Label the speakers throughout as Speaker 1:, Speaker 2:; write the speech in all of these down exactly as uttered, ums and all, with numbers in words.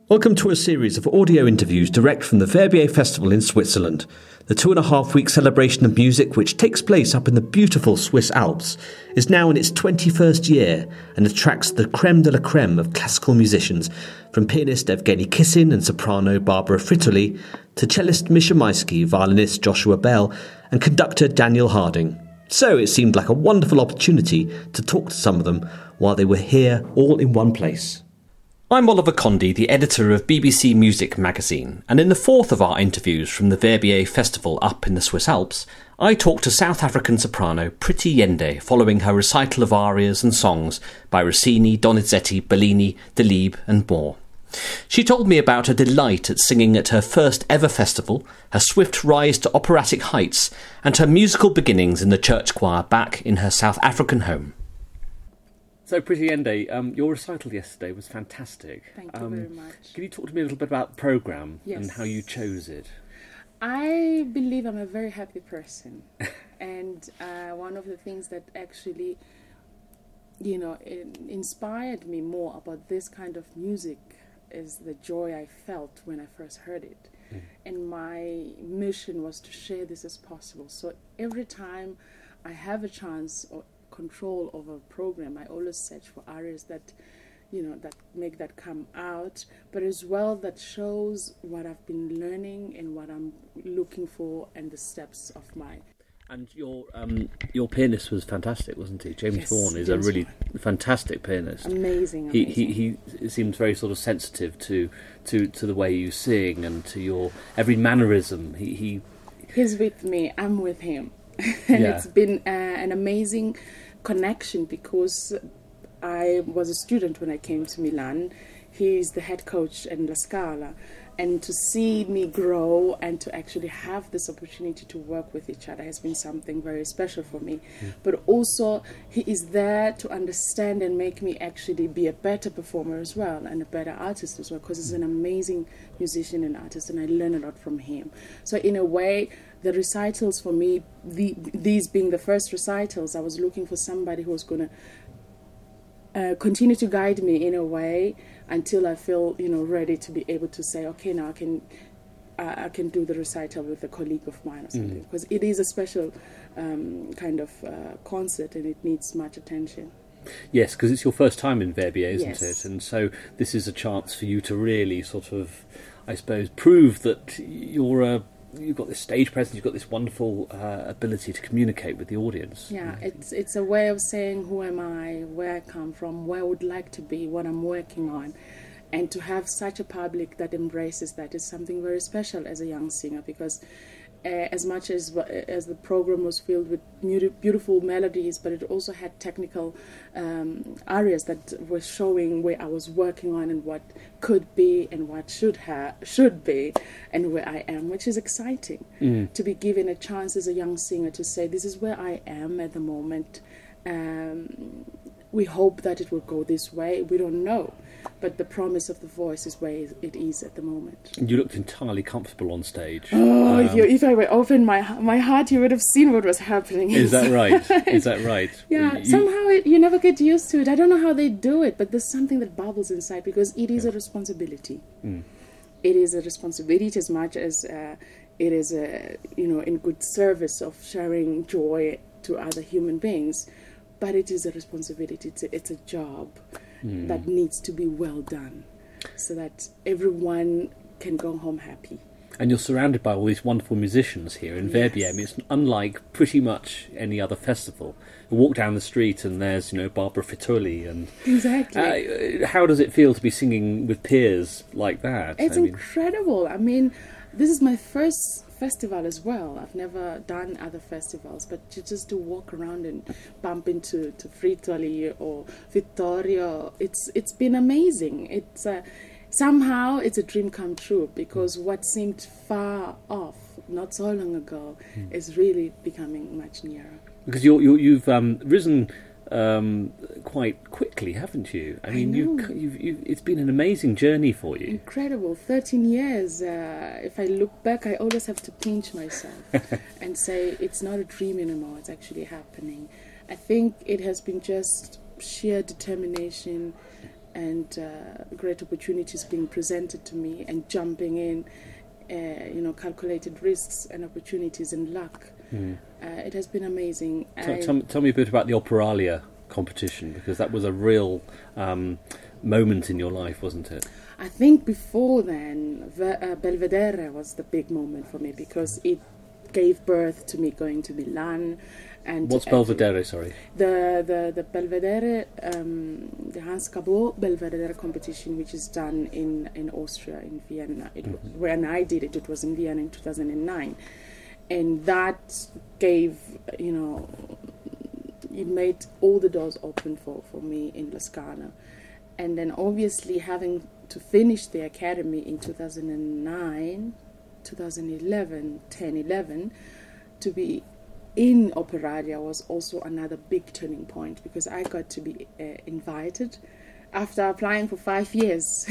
Speaker 1: Welcome to a series of audio interviews direct from the Verbier Festival in Switzerland, the two and a half week celebration of music which takes place up in the beautiful Swiss Alps, is now in its twenty-first year and attracts the creme de la creme of classical musicians, from pianist Evgeny Kissin and soprano Barbara Frittoli to cellist Misha Maisky, violinist Joshua Bell and conductor Daniel Harding. So it seemed like a wonderful opportunity to talk to some of them while they were here all in one place. I'm Oliver Condy, the editor of B B C Music magazine, and in the fourth of our interviews from the Verbier Festival up in the Swiss Alps, I talked to South African soprano Priti Yende following her recital of arias and songs by Rossini, Donizetti, Bellini, Delibes and more. She told me about her delight at singing at her first ever festival, her swift rise to operatic heights, and her musical beginnings in the church choir back in her South African home. So, Priti Yende, um, your recital yesterday was fantastic.
Speaker 2: Thank you
Speaker 1: um,
Speaker 2: very much.
Speaker 1: Can you talk to me a little bit about the programme
Speaker 2: Yes.
Speaker 1: and how you chose it?
Speaker 2: I believe I'm a very happy person. and uh, one of the things that actually, you know, it inspired me more about this kind of music is the joy I felt when I first heard it. Mm. And my mission was to share this as possible. So every time I have a chance or control over a program, I always search for areas that, you know, that make that come out, but as well that shows what I've been learning and what I'm looking for and the steps of my.
Speaker 1: And your um, your pianist was fantastic, wasn't he? James
Speaker 2: Yes,
Speaker 1: Vaughan is
Speaker 2: James
Speaker 1: a really
Speaker 2: Vaughan.
Speaker 1: fantastic pianist.
Speaker 2: Amazing,
Speaker 1: He,
Speaker 2: amazing.
Speaker 1: he he seems very sort of sensitive to, to, to the way you sing and to your every mannerism. He he.
Speaker 2: He's with me. I'm with him, and
Speaker 1: Yeah.
Speaker 2: it's been uh, an amazing connection because I was a student when I came to Milan. He's the head coach in La Scala, and to see me grow and to actually have this opportunity to work with each other has been something very special for me. Mm. But also he is there to understand and make me actually be a better performer as well and a better artist as well, because he's an amazing musician and artist, and I learn a lot from him. So in a way, the recitals for me, the, these being the first recitals, I was looking for somebody who was going to uh, continue to guide me in a way until I feel, you know, ready to be able to say, okay, now I can, uh, I can do the recital with a colleague of mine or something, because mm. it is a special um, kind of uh, concert and it needs much attention.
Speaker 1: Yes, because it's your first time in Verbier, isn't
Speaker 2: Yes.
Speaker 1: it? And so this is a chance for you to really sort of, I suppose, prove that you're a. You've got this stage presence, you've got this wonderful uh, ability to communicate with the audience.
Speaker 2: Yeah, it's it's a way of saying who am I, where I come from, where I would like to be, what I'm working on. And to have such a public that embraces that is something very special as a young singer, because uh, as much as as the program was filled with beautiful melodies, but it also had technical um, areas that were showing where I was working on and what could be and what should ha- should be and where I am, which is exciting. Mm. To be given a chance as a young singer to say, this is where I am at the moment. Um, we hope that it will go this way. We don't know. But the promise of the voice is where it is at the moment.
Speaker 1: And you looked entirely comfortable on stage.
Speaker 2: Oh,
Speaker 1: um,
Speaker 2: if you if I were open my my heart, you would have seen what was happening.
Speaker 1: Is that right? Is that right?
Speaker 2: Yeah,
Speaker 1: you,
Speaker 2: somehow it, you never get used to it. I don't know how they do it, but there's something that bubbles inside because it is yeah. a responsibility. Mm. It is a responsibility as much as uh, it is a, you know, in good service of sharing joy to other human beings. But it is a responsibility. It's a, it's a job. Mm. That needs to be well done so that everyone can go home happy.
Speaker 1: And you're surrounded by all these wonderful musicians here in
Speaker 2: Yes.
Speaker 1: Verbier. I mean, it's unlike pretty much any other festival. You walk down the street and there's, you know, Barbara Frittoli and...
Speaker 2: Exactly.
Speaker 1: Uh, how does it feel to be singing with peers like that?
Speaker 2: It's
Speaker 1: I mean,
Speaker 2: incredible. I mean, this is my first festival as well. I've never done other festivals, but to, just to walk around and bump into to Frittoli or Vittorio, it's it's been amazing. It's uh, somehow it's a dream come true, because what seemed far off not so long ago mm. is really becoming much nearer.
Speaker 1: Because you're, you're, you've um, risen um, quite quickly, haven't you? I mean,
Speaker 2: I
Speaker 1: you've, you've, you've, it's been an amazing journey for you.
Speaker 2: Incredible, thirteen years. Uh, if I look back, I always have to pinch myself and say it's not a dream anymore, it's actually happening. I think it has been just sheer determination, and uh, great opportunities being presented to me, and jumping in, uh, you know, calculated risks and opportunities and luck. Mm. Uh, it has been amazing.
Speaker 1: Tell, tell, tell me a bit about the Operalia competition, because that was a real um, moment in your life, wasn't it?
Speaker 2: I think before then, uh, Belvedere was the big moment for me, because it gave birth to me going to Milan. And
Speaker 1: what's Belvedere, sorry?
Speaker 2: The the, the Belvedere, um, the Hans Cabot Belvedere competition, which is done in, in Austria, in Vienna. It, mm-hmm. When I did it, it was in Vienna in two thousand nine. And that gave, you know, it made all the doors open for, for me in La Scala. And then obviously having to finish the academy in two thousand nine, two thousand eleven, ten, eleven, to be in Operalia was also another big turning point, because I got to be uh, invited after applying for five years.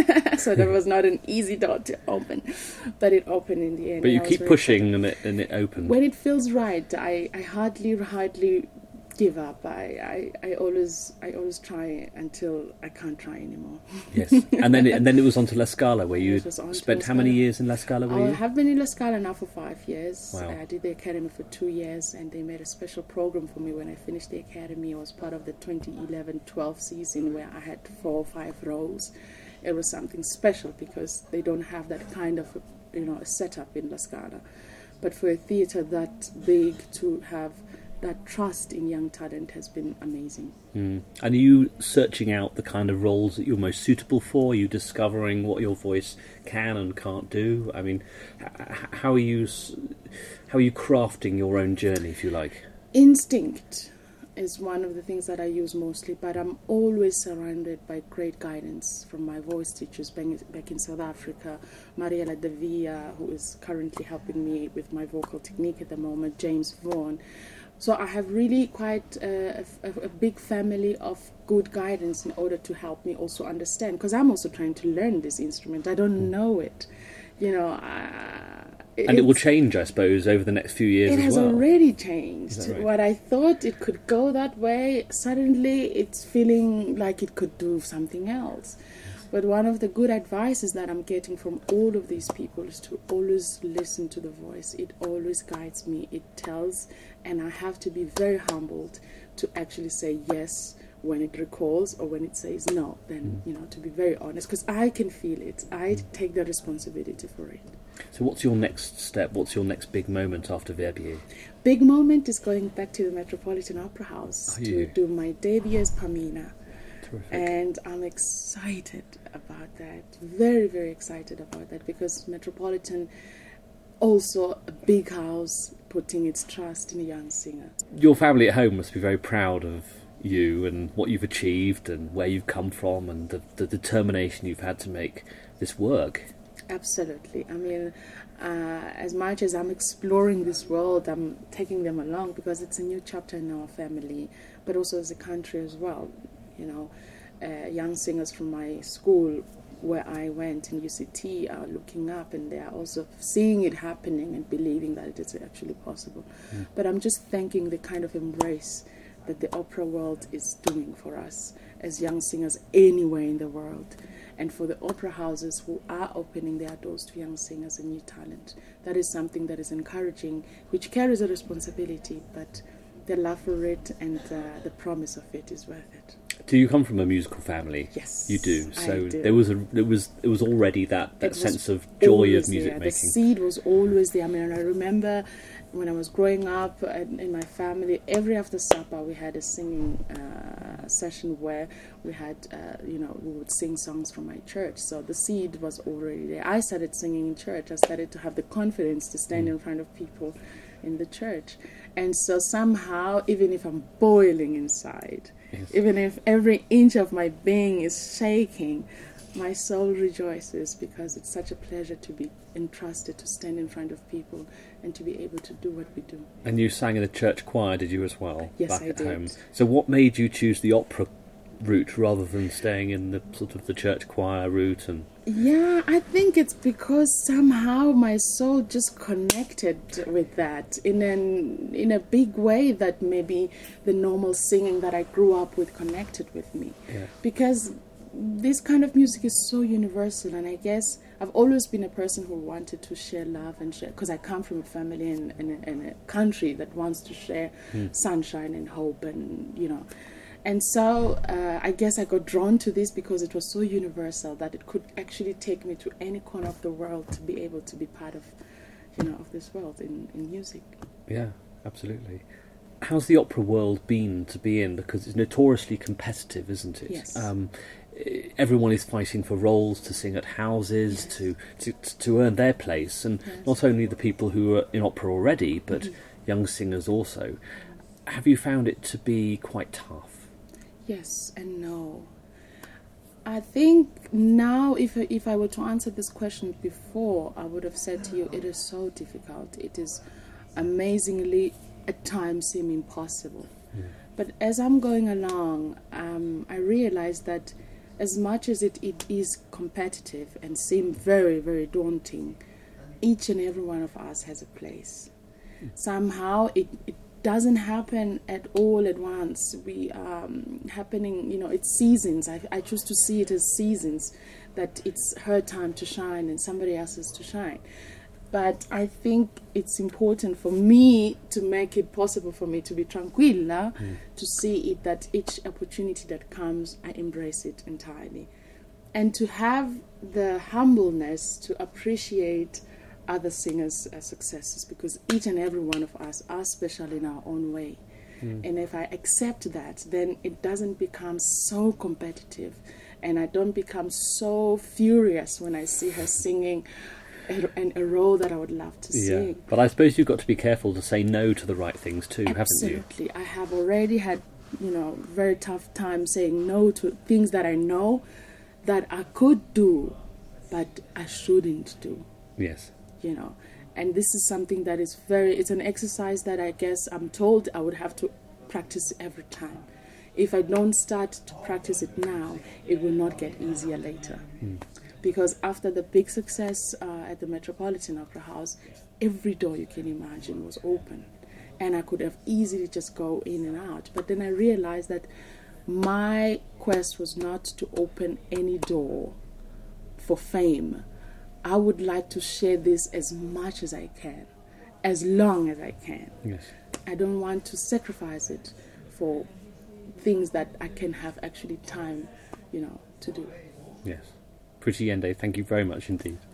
Speaker 2: So that was not an easy door to open, but it opened in the end.
Speaker 1: But you keep pushing and it, and it opened.
Speaker 2: When it feels right, I, I hardly, hardly give up. I, I, I always I always try until I can't try anymore.
Speaker 1: Yes, and then it, and then it was on to La Scala, where you spent how many years in La Scala? Were
Speaker 2: I
Speaker 1: you?
Speaker 2: have been in La Scala now for five years.
Speaker 1: Wow.
Speaker 2: I did the academy for two years, and they made a special program for me when I finished the academy. I was part of the twenty eleven twelve season, where I had four or five roles. It was something special, because they don't have that kind of, you know, a setup in La Scala. But for a theatre that big, to have that trust in young talent has been amazing.
Speaker 1: Mm. And are you searching out the kind of roles that you're most suitable for? Are you discovering what your voice can and can't do? I mean, how are you how are you crafting your own journey, if you like?
Speaker 2: Instinct is one of the things that I use mostly, but I'm always surrounded by great guidance from my voice teachers back in South Africa. Mariela De Villa, who is currently helping me with my vocal technique at the moment, James Vaughan. So I have really quite a, a, a big family of good guidance in order to help me also understand, because I'm also trying to learn this instrument. I don't know it, you know. Uh,
Speaker 1: and it will change, I suppose, over the next few years as well. It
Speaker 2: has already changed.
Speaker 1: Right?
Speaker 2: What I thought it could go that way, suddenly it's feeling like it could do something else. But one of the good advices that I'm getting from all of these people is to always listen to the voice. It always guides me. It tells, and I have to be very humbled to actually say yes when it recalls, or when it says no. Then, you know, to be very honest, because I can feel it. I take the responsibility for it.
Speaker 1: So what's your next step? What's your next big moment after Verbier?
Speaker 2: Big moment is going back to the Metropolitan Opera House
Speaker 1: Are
Speaker 2: to
Speaker 1: you?
Speaker 2: do my debut as Pamina.
Speaker 1: Terrific.
Speaker 2: And I'm excited about that, very, very excited about that, because Metropolitan, also a big house, putting its trust in a young singer.
Speaker 1: Your family at home must be very proud of you and what you've achieved and where you've come from, and the, the determination you've had to make this work.
Speaker 2: Absolutely. I mean, uh, as much as I'm exploring this world, I'm taking them along, because it's a new chapter in our family, but also as a country as well. You know, uh, young singers from my school where I went in U C T are looking up, and they are also seeing it happening and believing that it is actually possible. Mm. But I'm just thanking the kind of embrace that the opera world is doing for us as young singers anywhere in the world, and for the opera houses who are opening their doors to young singers and new talent. That is something that is encouraging, which carries a responsibility, but the love for it and uh, the promise of it is worth it.
Speaker 1: Do you come from a musical family?
Speaker 2: Yes,
Speaker 1: you do. So
Speaker 2: I do.
Speaker 1: there was a there was it was already that, that sense of joy of music
Speaker 2: there.
Speaker 1: making.
Speaker 2: The seed was always there. I mean, I remember when I was growing up in my family, every after supper we had a singing uh, session where we had, uh, you know, we would sing songs from my church. So the seed was already there. I started singing in church. I started to have the confidence to stand mm. in front of people in the church. And so somehow, even if I'm boiling inside, yes. even if every inch of my being is shaking, my soul rejoices, because it's such a pleasure to be entrusted to stand in front of people and to be able to do what we do.
Speaker 1: And you sang in the church choir, did you, as well?
Speaker 2: Yes,
Speaker 1: back
Speaker 2: I
Speaker 1: at
Speaker 2: did.
Speaker 1: home. So what made you choose the opera route rather than staying in the sort of the church choir route? And
Speaker 2: yeah, I think it's because somehow my soul just connected with that in an in a big way that maybe the normal singing that I grew up with connected with me.
Speaker 1: Yeah.
Speaker 2: Because this kind of music is so universal, and I guess I've always been a person who wanted to share love and share, because I come from a family and, and, and a country that wants to share mm. sunshine and hope, and you know, and so uh, I guess I got drawn to this because it was so universal that it could actually take me to any corner of the world to be able to be part of, you know, of this world in, in music.
Speaker 1: Yeah, absolutely. How's the opera world been to be in? Because it's notoriously competitive, isn't it?
Speaker 2: Yes.
Speaker 1: Um, everyone is fighting for roles, to sing at houses, yes. to, to to earn their place, and yes. not only the people who are in opera already, but mm-hmm. young singers also. Have you found it to be quite tough?
Speaker 2: Yes and no. I think now, if if I were to answer this question before, I would have said to you, it is so difficult. It is amazingly, at times, seem impossible. Mm. But as I'm going along, um, I realize that as much as it, it is competitive and seem very, very daunting, each and every one of us has a place. Mm. Somehow it, it doesn't happen at all at once. We um, happening, you know, it's seasons. I, I choose to see it as seasons, that it's her time to shine and somebody else's to shine. But I think it's important for me to make it possible for me to be tranquilla, mm. to see it that each opportunity that comes, I embrace it entirely. And to have the humbleness to appreciate other singers' uh, successes, because each and every one of us are special in our own way. Mm. And if I accept that, then it doesn't become so competitive, and I don't become so furious when I see her singing and a role that I would love to
Speaker 1: yeah.
Speaker 2: sing.
Speaker 1: But I suppose you've got to be careful to say no to the right things too,
Speaker 2: Absolutely.
Speaker 1: haven't you?
Speaker 2: Absolutely. I have already had, you know, very tough time saying no to things that I know that I could do, but I shouldn't do.
Speaker 1: Yes.
Speaker 2: You know, and this is something that is very, it's an exercise that I guess I'm told I would have to practice every time. If I don't start to practice it now, it will not get easier later. Mm. Because after the big success uh, at the Metropolitan Opera House, every door you can imagine was open. And I could have easily just go in and out. But then I realized that my quest was not to open any door for fame. I would like to share this as much as I can, as long as I can.
Speaker 1: Yes.
Speaker 2: I don't want to sacrifice it for things that I can have actually time, you know, to do.
Speaker 1: Yes. Priti Yende, thank you very much indeed.